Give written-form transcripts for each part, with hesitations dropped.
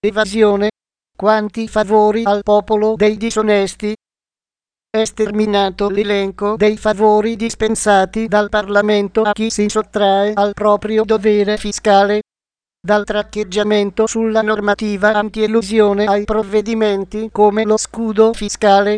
evasione, quanti favori al popolo dei disonesti. È sterminato l'elenco dei favori dispensati dal Parlamento a chi si sottrae al proprio dovere fiscale, dal traccheggiamento sulla normativa antielusione ai provvedimenti come lo scudo fiscale.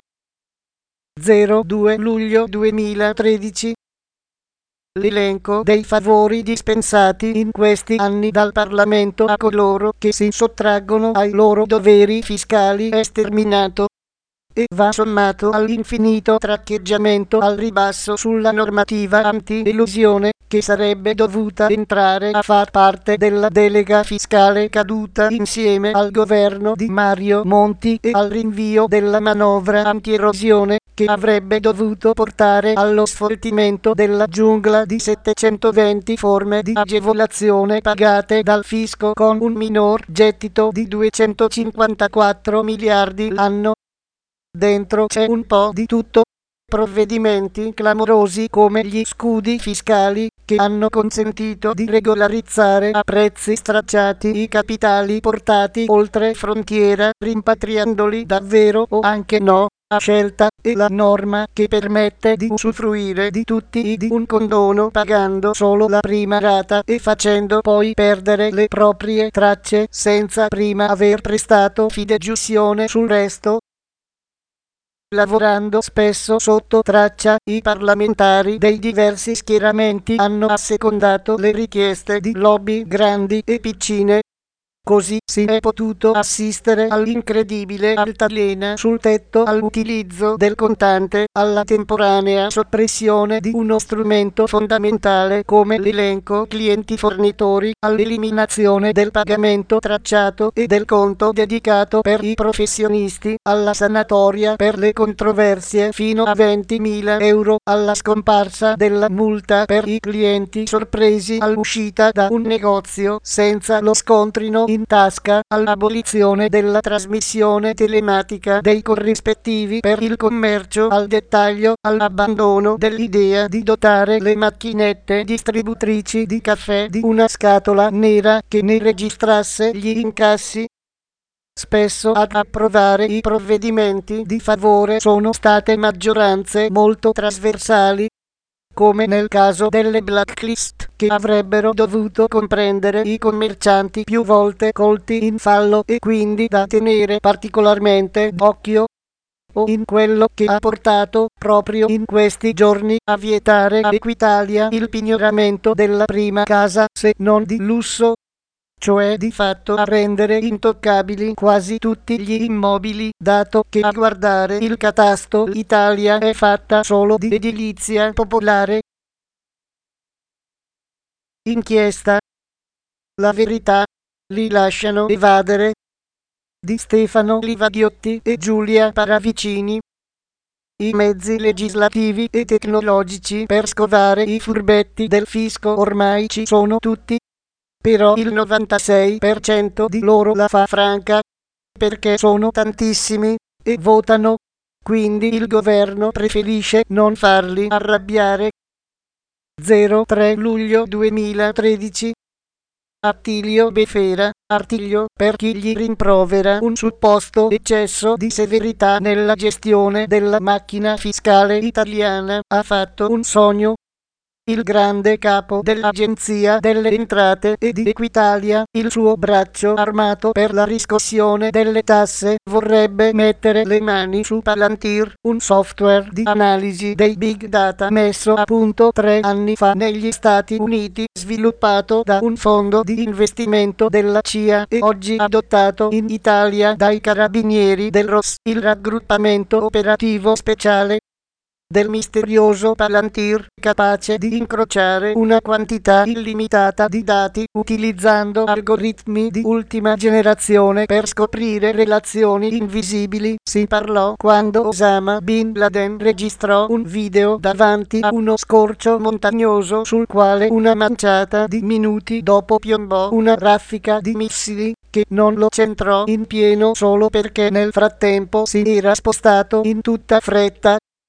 02 luglio 2013. L'elenco dei favori dispensati in questi anni dal Parlamento a coloro che si sottraggono ai loro doveri fiscali è sterminato e va sommato all'infinito traccheggiamento al ribasso sulla normativa anti-elusione che sarebbe dovuta entrare a far parte della delega fiscale caduta insieme al governo di Mario Monti e al rinvio della manovra anti-erosione che avrebbe dovuto portare allo sfoltimento della giungla di 720 forme di agevolazione pagate dal fisco con un minor gettito di 254 miliardi l'anno. Dentro c'è un po' di tutto. Provvedimenti clamorosi come gli scudi fiscali che hanno consentito di regolarizzare a prezzi stracciati i capitali portati oltre frontiera, rimpatriandoli davvero o anche no, a scelta, e la norma che permette di usufruire di tutti di un condono pagando solo la prima rata e facendo poi perdere le proprie tracce senza prima aver prestato fideiussione sul resto. Lavorando spesso sotto traccia, i parlamentari dei diversi schieramenti hanno assecondato le richieste di lobby grandi e piccine. Così si è potuto assistere all'incredibile altalena sul tetto all'utilizzo del contante, alla temporanea soppressione di uno strumento fondamentale come l'elenco clienti-fornitori, all'eliminazione del pagamento tracciato e del conto dedicato per i professionisti, alla sanatoria per le controversie fino a 20.000 euro, alla scomparsa della multa per i clienti sorpresi all'uscita da un negozio senza lo scontrino in tasca, all'abolizione della trasmissione telematica dei corrispettivi per il commercio al dettaglio, all'abbandono dell'idea di dotare le macchinette distributrici di caffè di una scatola nera che ne registrasse gli incassi. Spesso ad approvare i provvedimenti di favore sono state maggioranze molto trasversali, come nel caso delle blacklist, che avrebbero dovuto comprendere i commercianti più volte colti in fallo e quindi da tenere particolarmente d'occhio, o in quello che ha portato proprio in questi giorni a vietare a Equitalia il pignoramento della prima casa, se non di lusso, cioè di fatto a rendere intoccabili quasi tutti gli immobili, dato che a guardare il catasto l'Italia è fatta solo di edilizia popolare. Inchiesta. La verità. Li lasciano evadere. Di Stefano Livadiotti e Giulia Paravicini. I mezzi legislativi e tecnologici per scovare i furbetti del fisco ormai ci sono tutti. Però il 96% di loro la fa franca, perché sono tantissimi, e votano, quindi il governo preferisce non farli arrabbiare. 03 luglio 2013. Attilio Befera, Artiglio, per chi gli rimprovera un supposto eccesso di severità nella gestione della macchina fiscale italiana, ha fatto un sogno. Il grande capo dell'Agenzia delle Entrate e di Equitalia, il suo braccio armato per la riscossione delle tasse, vorrebbe mettere le mani su Palantir, un software di analisi dei big data messo a punto 3 anni fa negli Stati Uniti, sviluppato da un fondo di investimento della CIA e oggi adottato in Italia dai carabinieri del ROS, il raggruppamento operativo speciale del misterioso Palantir, capace di incrociare una quantità illimitata di dati utilizzando algoritmi di ultima generazione per scoprire relazioni invisibili. Si parlò quando Osama Bin Laden registrò un video davanti a uno scorcio montagnoso sul quale una manciata di minuti dopo piombò una raffica di missili che non lo centrò in pieno solo perché nel frattempo si era spostato in tutta fretta.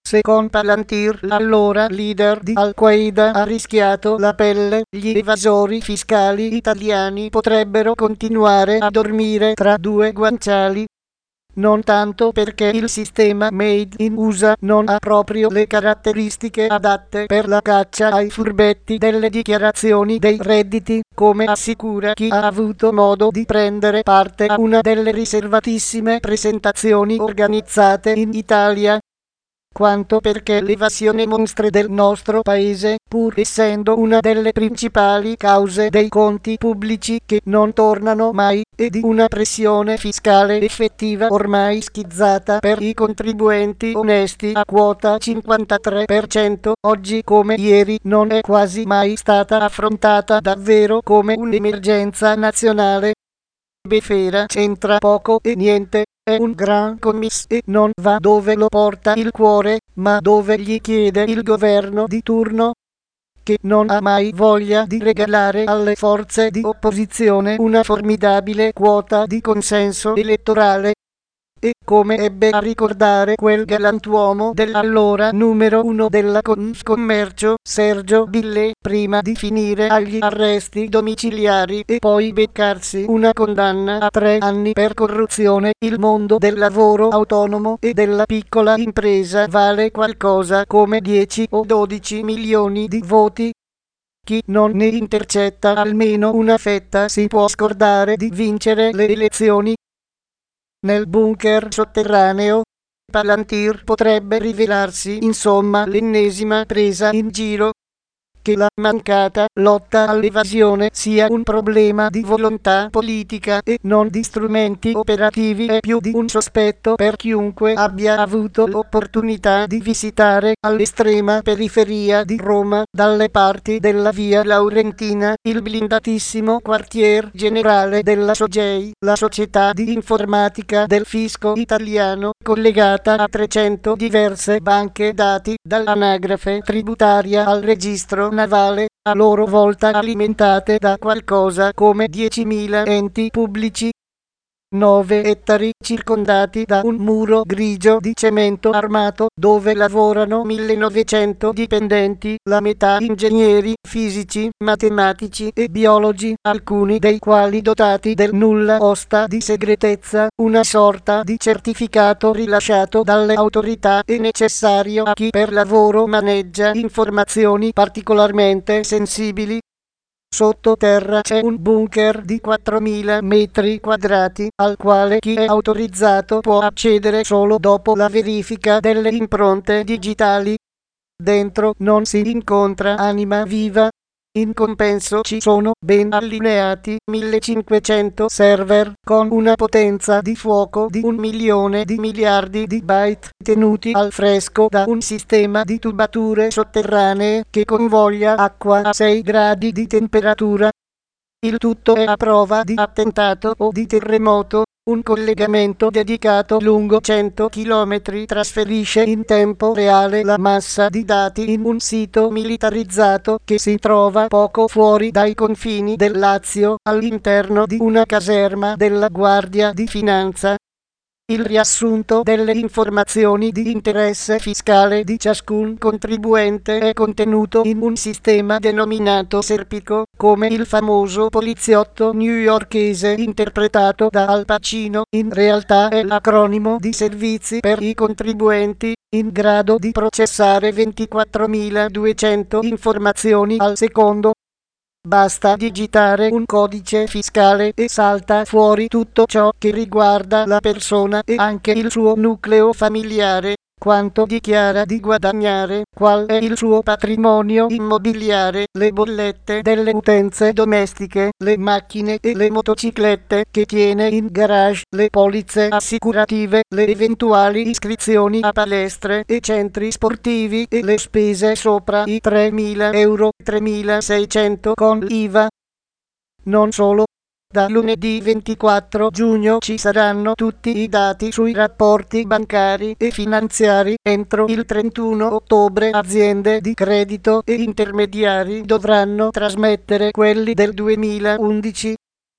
Secondo Palantir, l'allora leader di Al-Qaeda, ha rischiato la pelle. Gli evasori fiscali italiani potrebbero continuare a dormire tra due guanciali. Non tanto perché il sistema Made in USA non ha proprio le caratteristiche adatte per la caccia ai furbetti delle dichiarazioni dei redditi, come assicura chi ha avuto modo di prendere parte a una delle riservatissime presentazioni organizzate in Italia, quanto perché l'evasione monstre del nostro paese, pur essendo una delle principali cause dei conti pubblici che non tornano mai, e di una pressione fiscale effettiva ormai schizzata per i contribuenti onesti a quota 53%, oggi come ieri non è quasi mai stata affrontata davvero come un'emergenza nazionale. Befera c'entra poco e niente, è un gran commis e non va dove lo porta il cuore, ma dove gli chiede il governo di turno, che non ha mai voglia di regalare alle forze di opposizione una formidabile quota di consenso elettorale. E come ebbe a ricordare quel galantuomo dell'allora numero 1 della Confcommercio, Sergio Billè, prima di finire agli arresti domiciliari e poi beccarsi una condanna a 3 anni per corruzione, il mondo del lavoro autonomo e della piccola impresa vale qualcosa come 10 o 12 milioni di voti. Chi non ne intercetta almeno una fetta si può scordare di vincere le elezioni. Nel bunker sotterraneo, Palantir potrebbe rivelarsi insomma l'ennesima presa in giro. Che la mancata lotta all'evasione sia un problema di volontà politica e non di strumenti operativi è più di un sospetto per chiunque abbia avuto l'opportunità di visitare all'estrema periferia di Roma, dalle parti della via Laurentina, il blindatissimo quartier generale della SOGEI, la società di informatica del fisco italiano, collegata a 300 diverse banche dati, dall'anagrafe tributaria al registro navale, a loro volta alimentate da qualcosa come 10.000 enti pubblici. 9 ettari circondati da un muro grigio di cemento armato, dove lavorano 1900 dipendenti, la metà ingegneri, fisici, matematici e biologi, alcuni dei quali dotati del nulla osta di segretezza, una sorta di certificato rilasciato dalle autorità e necessario a chi per lavoro maneggia informazioni particolarmente sensibili. Sottoterra c'è un bunker di 4.000 metri quadrati, al quale chi è autorizzato può accedere solo dopo la verifica delle impronte digitali. Dentro non si incontra anima viva. In compenso ci sono ben allineati 1500 server con una potenza di fuoco di 1 milione di miliardi di byte, tenuti al fresco da un sistema di tubature sotterranee che convoglia acqua a 6 gradi di temperatura. Il tutto è a prova di attentato o di terremoto. Un collegamento dedicato lungo 100 km trasferisce in tempo reale la massa di dati in un sito militarizzato che si trova poco fuori dai confini del Lazio, all'interno di una caserma della Guardia di Finanza. Il riassunto delle informazioni di interesse fiscale di ciascun contribuente è contenuto in un sistema denominato Serpico, come il famoso poliziotto newyorkese interpretato da Al Pacino. In realtà è l'acronimo di Servizi per i contribuenti, in grado di processare 24.200 informazioni al secondo. Basta digitare un codice fiscale e salta fuori tutto ciò che riguarda la persona e anche il suo nucleo familiare, quanto dichiara di guadagnare, qual è il suo patrimonio immobiliare, le bollette delle utenze domestiche, le macchine e le motociclette che tiene in garage, le polizze assicurative, le eventuali iscrizioni a palestre e centri sportivi e le spese sopra i 3.000 euro, 3.600 con l'IVA. Non solo. Da lunedì 24 giugno ci saranno tutti i dati sui rapporti bancari e finanziari. Entro il 31 ottobre aziende di credito e intermediari dovranno trasmettere quelli del 2011.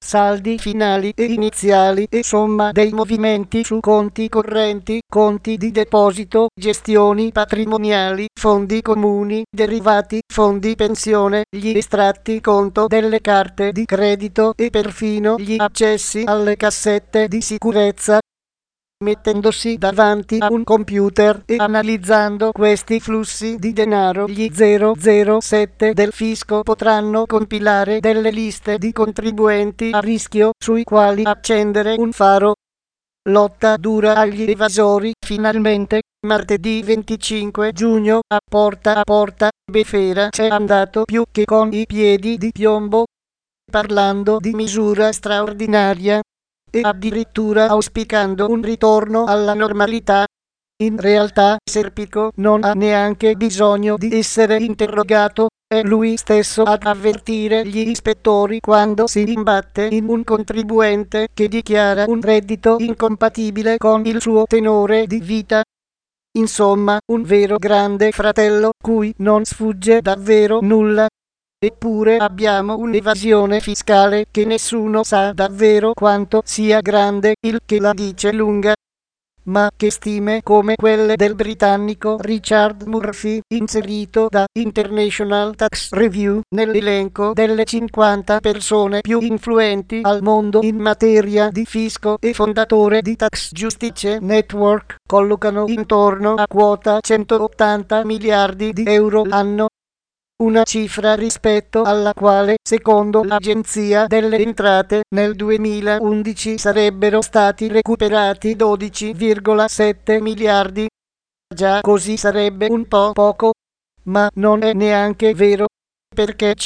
saldi finali e iniziali e somma dei movimenti su conti correnti, conti di deposito, gestioni patrimoniali, fondi comuni, derivati, fondi pensione, gli estratti conto delle carte di credito e perfino gli accessi alle cassette di sicurezza. Mettendosi davanti a un computer e analizzando questi flussi di denaro, gli 007 del fisco potranno compilare delle liste di contribuenti a rischio sui quali accendere un faro. Lotta dura agli evasori. Finalmente, martedì 25 giugno, a Porta, Befera c'è andato più che con i piedi di piombo, parlando di misura straordinaria e addirittura auspicando un ritorno alla normalità. In realtà Serpico non ha neanche bisogno di essere interrogato, è lui stesso ad avvertire gli ispettori quando si imbatte in un contribuente che dichiara un reddito incompatibile con il suo tenore di vita. Insomma, un vero grande fratello cui non sfugge davvero nulla. Eppure abbiamo un'evasione fiscale che nessuno sa davvero quanto sia grande, il che la dice lunga. Ma che stime come quelle del britannico Richard Murphy, inserito da International Tax Review nell'elenco delle 50 persone più influenti al mondo in materia di fisco e fondatore di Tax Justice Network, collocano intorno a quota 180 miliardi di euro l'anno. Una cifra rispetto alla quale, secondo l'Agenzia delle Entrate, nel 2011 sarebbero stati recuperati 12,7 miliardi. Già così sarebbe un po' poco, ma non è neanche vero, perché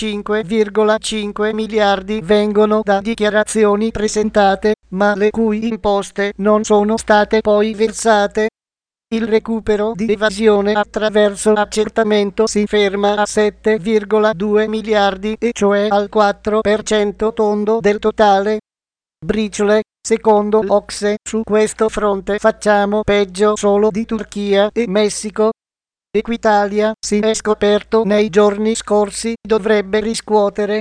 5,5 miliardi vengono da dichiarazioni presentate, ma le cui imposte non sono state poi versate. Il recupero di evasione attraverso accertamento si ferma a 7,2 miliardi, e cioè al 4% tondo del totale. Briciole, secondo l'OCSE, su questo fronte facciamo peggio solo di Turchia e Messico. Equitalia, si è scoperto nei giorni scorsi, dovrebbe riscuotere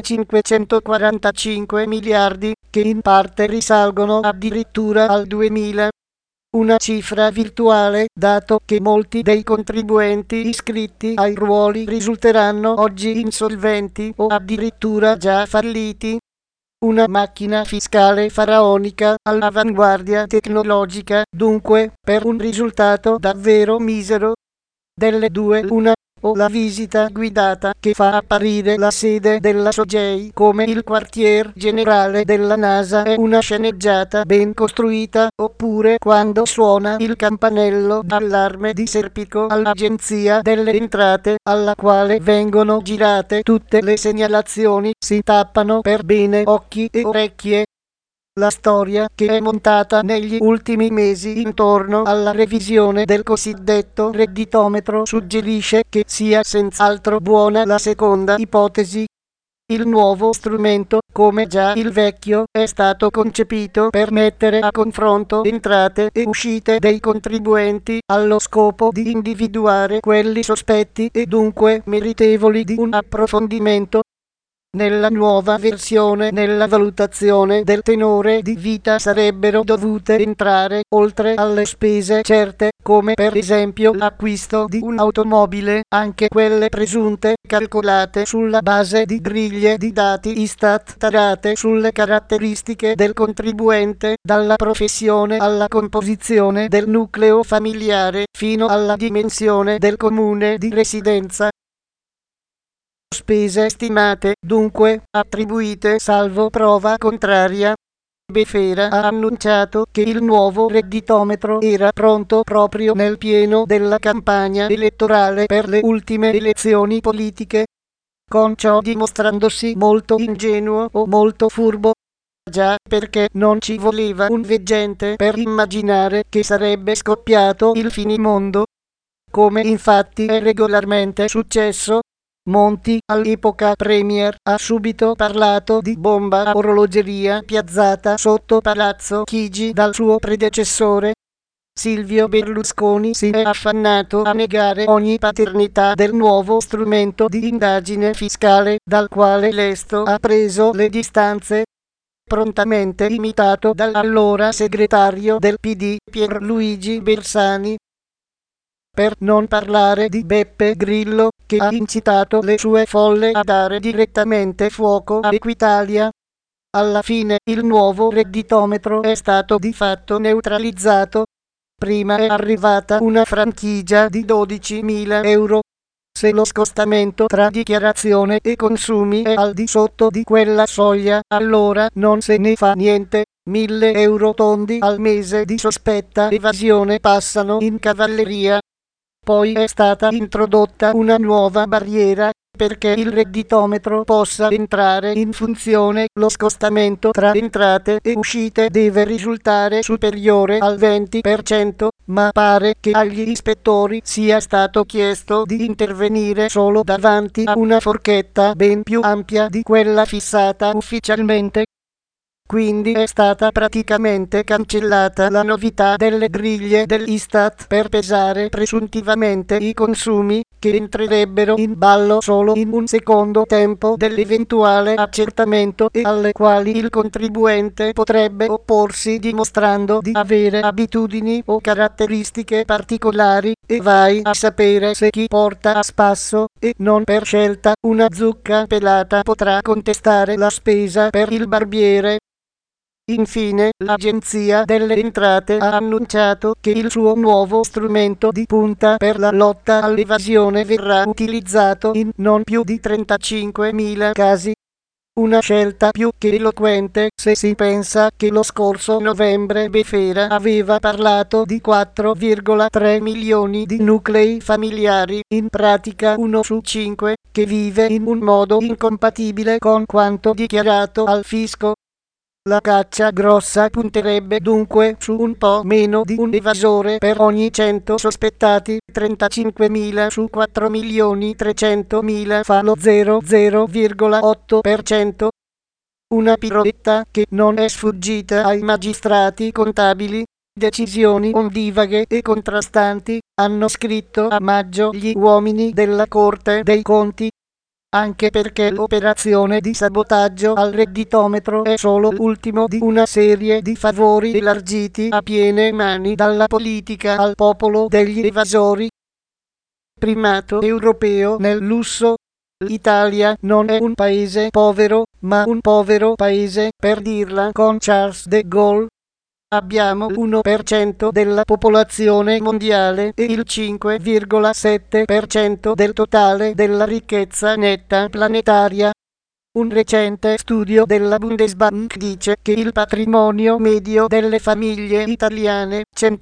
545 miliardi, che in parte risalgono addirittura al 2000. Una cifra virtuale, dato che molti dei contribuenti iscritti ai ruoli risulteranno oggi insolventi o addirittura già falliti. Una macchina fiscale faraonica all'avanguardia tecnologica, dunque, per un risultato davvero misero. Delle due una, o la visita guidata che fa apparire la sede della SOGEI come il quartier generale della NASA è una sceneggiata ben costruita, oppure quando suona il campanello d'allarme di Serpico all'Agenzia delle Entrate, alla quale vengono girate tutte le segnalazioni, si tappano per bene occhi e orecchie. La storia che è montata negli ultimi mesi intorno alla revisione del cosiddetto redditometro suggerisce che sia senz'altro buona la seconda ipotesi. Il nuovo strumento, come già il vecchio, è stato concepito per mettere a confronto entrate e uscite dei contribuenti, allo scopo di individuare quelli sospetti e dunque meritevoli di un approfondimento. Nella nuova versione, nella valutazione del tenore di vita sarebbero dovute entrare, oltre alle spese certe, come per esempio l'acquisto di un'automobile, anche quelle presunte, calcolate sulla base di griglie di dati Istat tarate sulle caratteristiche del contribuente, dalla professione alla composizione del nucleo familiare, fino alla dimensione del comune di residenza. Spese stimate, dunque, attribuite salvo prova contraria. Befera ha annunciato che il nuovo redditometro era pronto proprio nel pieno della campagna elettorale per le ultime elezioni politiche, con ciò dimostrandosi molto ingenuo o molto furbo. Già, perché non ci voleva un veggente per immaginare che sarebbe scoppiato il finimondo, come infatti è regolarmente successo. Monti, all'epoca premier, ha subito parlato di bomba a orologeria piazzata sotto Palazzo Chigi dal suo predecessore. Silvio Berlusconi si è affannato a negare ogni paternità del nuovo strumento di indagine fiscale, dal quale Lesto ha preso le distanze. prontamente imitato dall'allora segretario del PD Pierluigi Bersani. Per non parlare di Beppe Grillo, che ha incitato le sue folle a dare direttamente fuoco a Equitalia. Alla fine il nuovo redditometro è stato di fatto neutralizzato. Prima è arrivata una franchigia di 12.000 euro. Se lo scostamento tra dichiarazione e consumi è al di sotto di quella soglia, allora non se ne fa niente. 1.000 euro tondi al mese di sospetta evasione passano in cavalleria. Poi è stata introdotta una nuova barriera. Perché il redditometro possa entrare in funzione, lo scostamento tra entrate e uscite deve risultare superiore al 20%, ma pare che agli ispettori sia stato chiesto di intervenire solo davanti a una forchetta ben più ampia di quella fissata ufficialmente. Quindi è stata praticamente cancellata la novità delle griglie dell'Istat per pesare presuntivamente i consumi, che entrerebbero in ballo solo in un secondo tempo dell'eventuale accertamento e alle quali il contribuente potrebbe opporsi dimostrando di avere abitudini o caratteristiche particolari, e vai a sapere se chi porta a spasso, e non per scelta, una zucca pelata potrà contestare la spesa per il barbiere. Infine, l'Agenzia delle Entrate ha annunciato che il suo nuovo strumento di punta per la lotta all'evasione verrà utilizzato in non più di 35.000 casi. Una scelta più che eloquente se si pensa che lo scorso novembre Befera aveva parlato di 4,3 milioni di nuclei familiari, in pratica 1 su 5, che vive in un modo incompatibile con quanto dichiarato al fisco. La caccia grossa punterebbe dunque su un po' meno di un evasore per ogni 100 sospettati, 35.000 su 4.300.000 fa lo 0,8%. Una piroetta che non è sfuggita ai magistrati contabili. Decisioni ondivaghe e contrastanti, hanno scritto a maggio gli uomini della Corte dei Conti. Anche perché l'operazione di sabotaggio al redditometro è solo l'ultimo di una serie di favori elargiti a piene mani dalla politica al popolo degli evasori. Primato europeo nel lusso. L'Italia non è un paese povero, ma un povero paese, per dirla con Charles de Gaulle. Abbiamo l'1% della popolazione mondiale e il 5,7% del totale della ricchezza netta planetaria. Un recente studio della Bundesbank dice che il patrimonio medio delle famiglie italiane,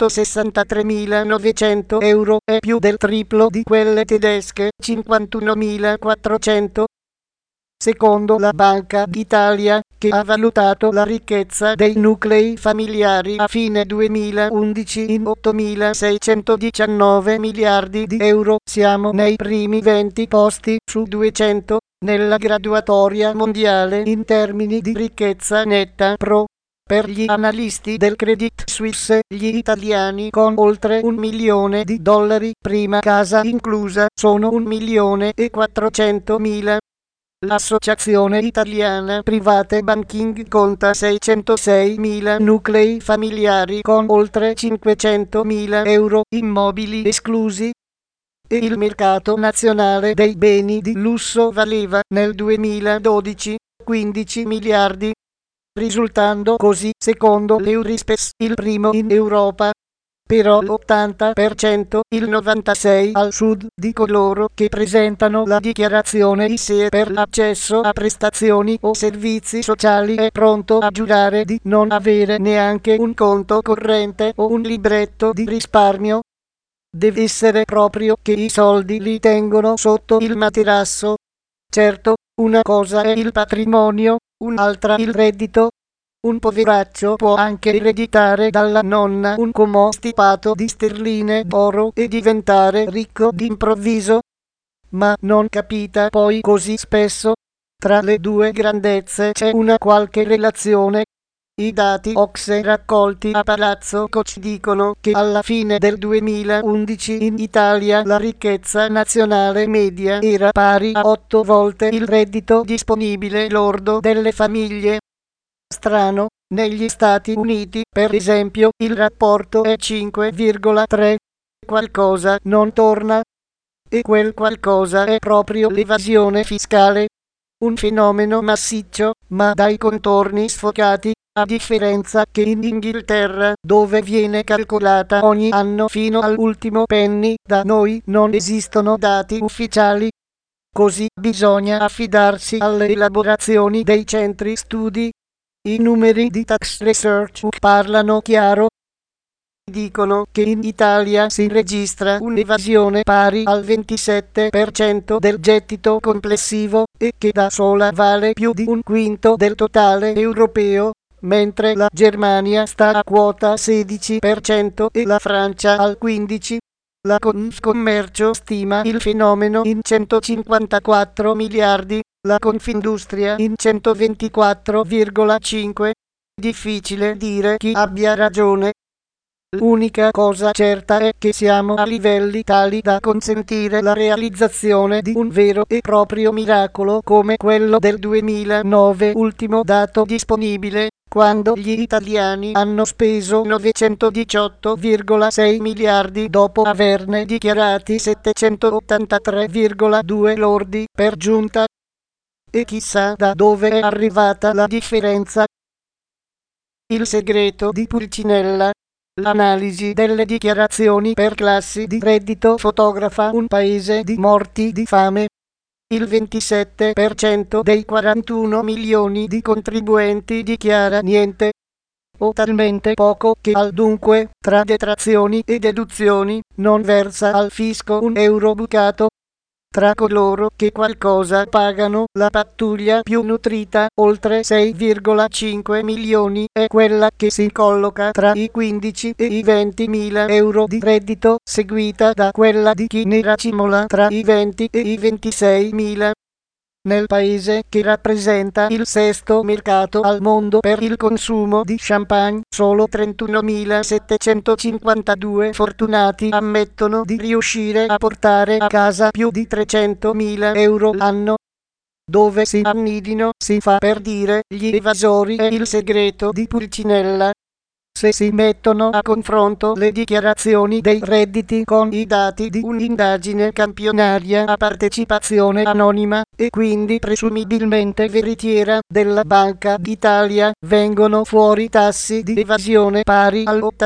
163.900 euro, è più del triplo di quelle tedesche, 51.400. Secondo la Banca d'Italia, che ha valutato la ricchezza dei nuclei familiari a fine 2011 in 8.619 miliardi di euro, siamo nei primi 20 posti su 200 nella graduatoria mondiale in termini di ricchezza netta pro. Per gli analisti del Credit Suisse, gli italiani con oltre $1 milione, prima casa inclusa, sono 1.400.000. L'Associazione Italiana Private Banking conta 606.000 nuclei familiari con oltre 500.000 euro immobili esclusi. E il mercato nazionale dei beni di lusso valeva nel 2012 15 miliardi, risultando così, secondo l'Eurispes, il primo in Europa. Però l'80%, il 96% al sud di coloro che presentano la dichiarazione ISEE per l'accesso a prestazioni o servizi sociali è pronto a giurare di non avere neanche un conto corrente o un libretto di risparmio. Deve essere proprio che i soldi li tengono sotto il materasso. Certo, una cosa è il patrimonio, un'altra il reddito. Un poveraccio può anche ereditare dalla nonna un comò stipato di sterline d'oro e diventare ricco d'improvviso. Ma non capita poi così spesso. Tra le due grandezze c'è una qualche relazione. I dati OCSE raccolti a Palazzo Koch dicono che alla fine del 2011 in Italia la ricchezza nazionale media era pari a 8 volte il reddito disponibile lordo delle famiglie. strano, negli Stati Uniti, per esempio, il rapporto è 5,3. Qualcosa non torna. E quel qualcosa è proprio l'evasione fiscale. Un fenomeno massiccio, ma dai contorni sfocati, a differenza che in Inghilterra, dove viene calcolata ogni anno fino all'ultimo penny, da noi non esistono dati ufficiali. Così bisogna affidarsi alle elaborazioni dei centri studi. I numeri di Tax Research parlano chiaro. Dicono che in Italia si registra un'evasione pari al 27% del gettito complessivo e che da sola vale più di un quinto del totale europeo, mentre la Germania sta a quota 16% e la Francia al 15%. La Confcommercio stima il fenomeno in 154 miliardi, la Confindustria in 124,5. Difficile dire chi abbia ragione. L'unica cosa certa è che siamo a livelli tali da consentire la realizzazione di un vero e proprio miracolo come quello del 2009, ultimo dato disponibile, quando gli italiani hanno speso 918,6 miliardi dopo averne dichiarati 783,2 lordi per giunta. E chissà da dove è arrivata la differenza. Il segreto di Pulcinella. L'analisi delle dichiarazioni per classi di reddito fotografa un paese di morti di fame. Il 27% dei 41 milioni di contribuenti dichiara niente, o talmente poco che al dunque, tra detrazioni e deduzioni, non versa al fisco un euro bucato. Tra coloro che qualcosa pagano, la pattuglia più nutrita, oltre 6,5 milioni, è quella che si colloca tra i 15 e i 20 mila euro di reddito, seguita da quella di chi ne racimola tra i 20 e i 26 mila. Nel paese che rappresenta il sesto mercato al mondo per il consumo di champagne, solo 31.752 fortunati ammettono di riuscire a portare a casa più di 300.000 euro l'anno. Dove si annidino, si fa per dire, gli evasori è il segreto di Pulcinella. Se si mettono a confronto le dichiarazioni dei redditi con i dati di un'indagine campionaria a partecipazione anonima, e quindi presumibilmente veritiera, della Banca d'Italia, vengono fuori tassi di evasione pari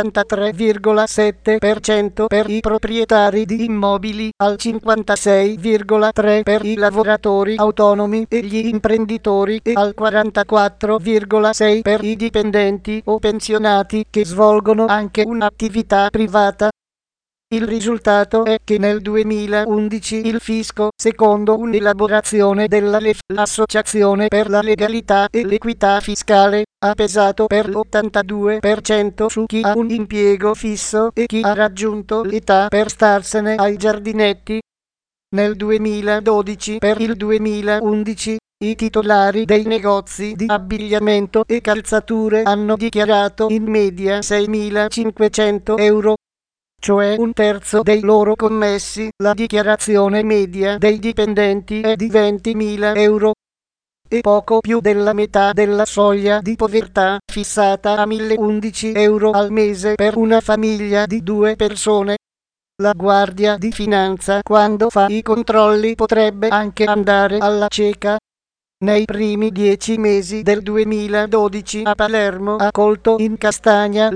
all'83,7% per i proprietari di immobili, al 56,3% per i lavoratori autonomi e gli imprenditori e al 44,6% per i dipendenti o pensionati che svolgono anche un'attività privata. Il risultato è che nel 2011 il fisco, secondo un'elaborazione della LEF, l'Associazione per la legalità e l'equità fiscale, ha pesato per l'82% su chi ha un impiego fisso e chi ha raggiunto l'età per starsene ai giardinetti. Nel 2012 per il 2011 i titolari dei negozi di abbigliamento e calzature hanno dichiarato in media 6.500 euro, cioè un terzo dei loro commessi. La dichiarazione media dei dipendenti è di 20.000 euro e poco più della metà della soglia di povertà fissata a 1.011 euro al mese per una famiglia di 2 persone. La Guardia di Finanza, quando fa i controlli, potrebbe anche andare alla cieca. Nei primi 10 mesi del 2012 a Palermo ha colto in castagna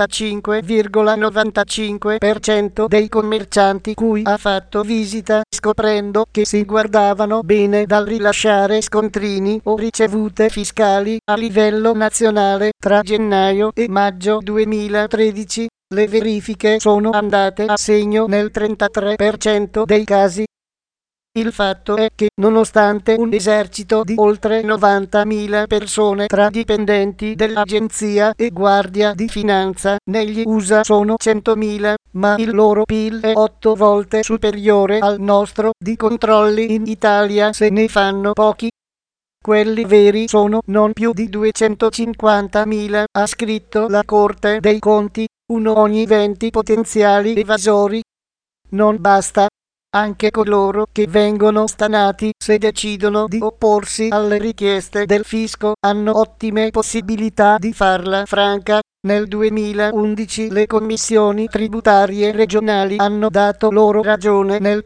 l'85,95% dei commercianti cui ha fatto visita, scoprendo che si guardavano bene dal rilasciare scontrini o ricevute fiscali a livello nazionale. Tra gennaio e maggio 2013 le verifiche sono andate a segno nel 33% dei casi. Il fatto è che, nonostante un esercito di oltre 90.000 persone tra dipendenti dell'agenzia e guardia di finanza, negli USA sono 100.000, ma il loro PIL è 8 volte superiore al nostro, di controlli in Italia se ne fanno pochi. Quelli veri sono non più di 250.000, ha scritto la Corte dei Conti, uno ogni 20 potenziali evasori. Non basta. Anche coloro che vengono stanati se decidono di opporsi alle richieste del fisco hanno ottime possibilità di farla franca. Nel 2011 le commissioni tributarie regionali hanno dato loro ragione nel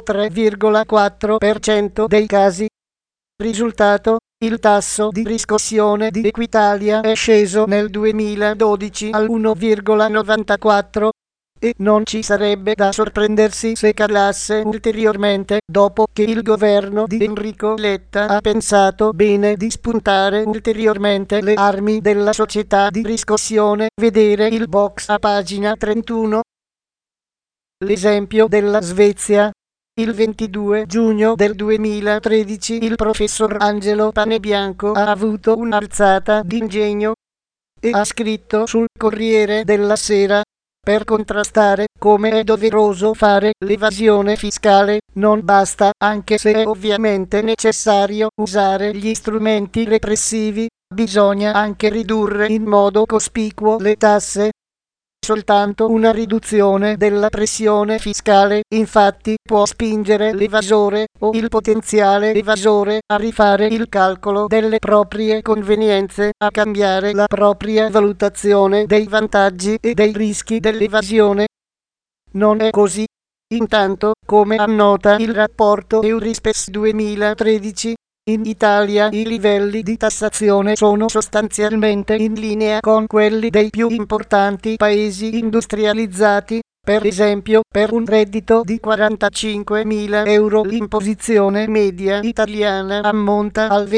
43,4% dei casi. Risultato: il tasso di riscossione di Equitalia è sceso nel 2012 al 1,94 e non ci sarebbe da sorprendersi se calasse ulteriormente dopo che il governo di Enrico Letta ha pensato bene di spuntare ulteriormente le armi della società di riscossione. Vedere il box a pagina 31. L'esempio della Svezia. Il 22 giugno del 2013 il professor Angelo Panebianco ha avuto un'alzata d'ingegno e ha scritto sul Corriere della Sera: per contrastare, come è doveroso fare, l'evasione fiscale, non basta, anche se è ovviamente necessario, usare gli strumenti repressivi, bisogna anche ridurre in modo cospicuo le tasse. Soltanto una riduzione della pressione fiscale, infatti, può spingere l'evasore o il potenziale evasore a rifare il calcolo delle proprie convenienze, a cambiare la propria valutazione dei vantaggi e dei rischi dell'evasione. Non è così. Intanto, come annota il rapporto Eurispes 2013, in Italia i livelli di tassazione sono sostanzialmente in linea con quelli dei più importanti paesi industrializzati. Per esempio, per un reddito di 45.000 euro l'imposizione media italiana ammonta al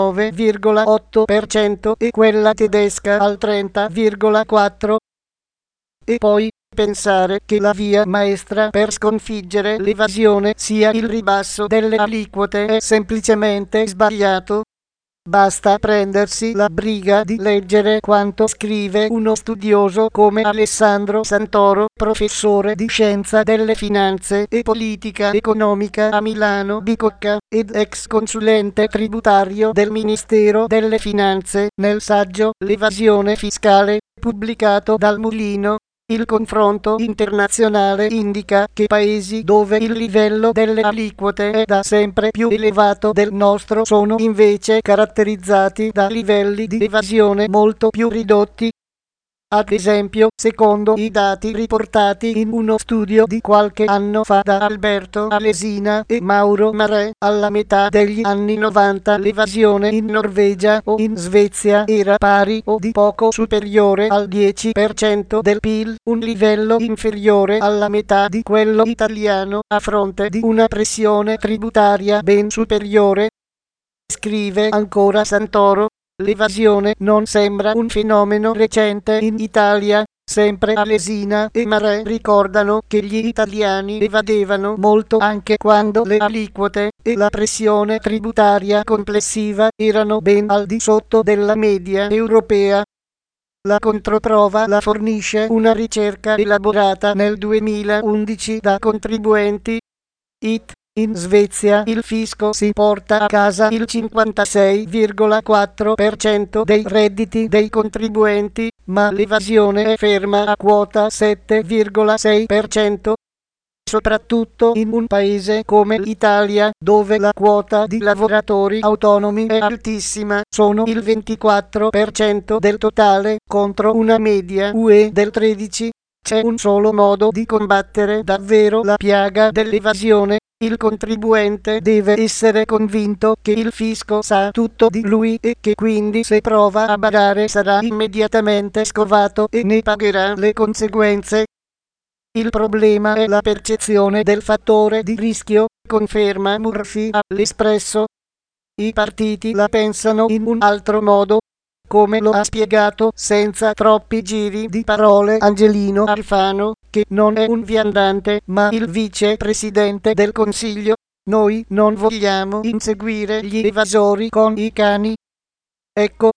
29,8% e quella tedesca al 30,4%. E poi pensare che la via maestra per sconfiggere l'evasione sia il ribasso delle aliquote è semplicemente sbagliato. Basta prendersi la briga di leggere quanto scrive uno studioso come Alessandro Santoro, professore di scienza delle finanze e politica economica a Milano Bicocca ed ex consulente tributario del Ministero delle Finanze, nel saggio L'evasione fiscale, pubblicato dal Mulino. Il confronto internazionale indica che paesi dove il livello delle aliquote è da sempre più elevato del nostro sono invece caratterizzati da livelli di evasione molto più ridotti. Ad esempio, secondo i dati riportati in uno studio di qualche anno fa da Alberto Alesina e Mauro Marè, alla metà degli anni 90 l'evasione in Norvegia o in Svezia era pari o di poco superiore al 10% del PIL, un livello inferiore alla metà di quello italiano, a fronte di una pressione tributaria ben superiore. Scrive ancora Santoro: l'evasione non sembra un fenomeno recente in Italia. Sempre Alesina e Marè ricordano che gli italiani evadevano molto anche quando le aliquote e la pressione tributaria complessiva erano ben al di sotto della media europea. La controprova la fornisce una ricerca elaborata nel 2011 da Contribuenti IT. In Svezia il fisco si porta a casa il 56,4% dei redditi dei contribuenti, ma l'evasione è ferma a quota 7,6%. Soprattutto in un paese come l'Italia, dove la quota di lavoratori autonomi è altissima, sono il 24% del totale, contro una media UE del 13%. C'è un solo modo di combattere davvero la piaga dell'evasione. Il contribuente deve essere convinto che il fisco sa tutto di lui e che quindi se prova a badare sarà immediatamente scovato e ne pagherà le conseguenze. Il problema è la percezione del fattore di rischio, conferma Murphy all'Espresso. I partiti la pensano in un altro modo. Come lo ha spiegato senza troppi giri di parole Angelino Alfano, che non è un viandante ma il vicepresidente del Consiglio: noi non vogliamo inseguire gli evasori con i cani. Ecco